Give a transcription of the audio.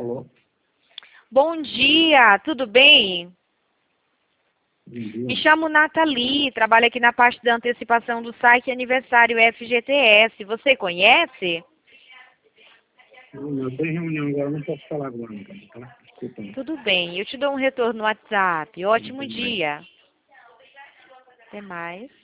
Alô? Bom dia, tudo bem? Bom dia. Me chamo Nathalie, trabalho aqui na parte da antecipação do site Aniversário FGTS. Você conhece? Não, eu tenho reunião agora, não posso falar agora, não, tá? Desculpa. Tudo bem, eu te dou um retorno no WhatsApp. Ótimo Tudo bem. dia. Até mais.